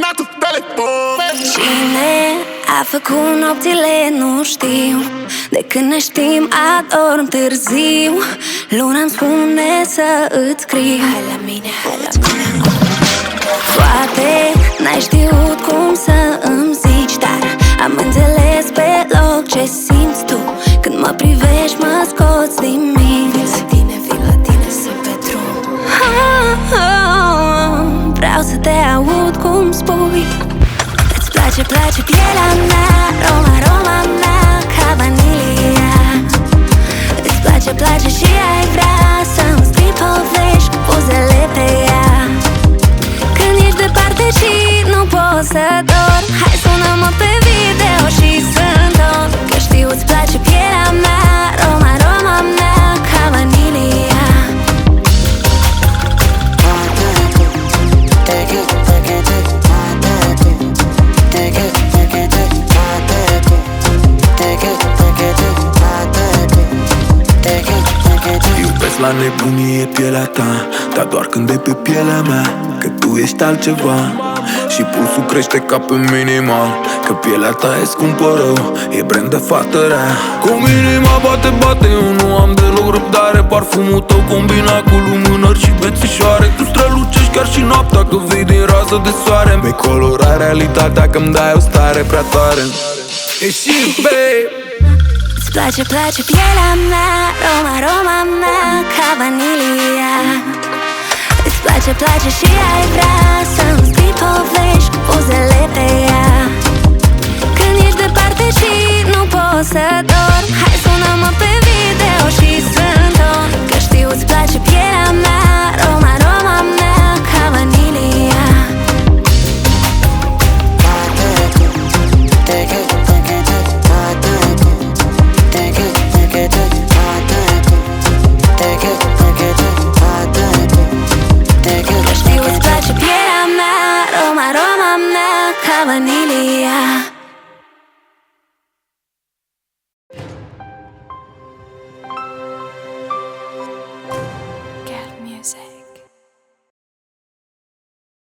tu telefon. Cine a făcut nopțile, nu știu. De când ne știm adorm târziu. Luna-mi spune să îți scriu. Hai la mine, hai la mine. Poate n-ai știut cum să îmi zici, dar am înțeles pe loc ce simți tu. Când mă privești, mă scoți din minți. Vin la tine să petrum. Vreau să te aud cum spui. Îți place pielea mea, aroma mea ca vanilia. Îți place și ai vrea să-mi scrii povești cu pozele pe ea. Când ești departe și nu pot să dorm, hai sună-mă pe video și să-mi dorm. Că știu îți place pielea mea, aroma mea ca vanilia. Iubesc la nebunie pielea ta, dar doar când e pe pielea mea. Că tu ești altceva și pulsul crește ca pe minimal. Că pielea ta e scumpă rău, e brand de fată rea. Cu minima bate, eu nu am deloc răbdare. Parfumul tău combinat cu lumânări și bețișoare. Tu strălucești chiar și noaptea, că vii din rază de soare. Mi-ai colorat realitatea, că-mi dai o stare prea tare. E și babe. Îți place pielea mea, aroma mea ca vanilia. Îți place și ai vrea să-mi scrii povești cu pozele pe ea. Când ești departe și nu poți să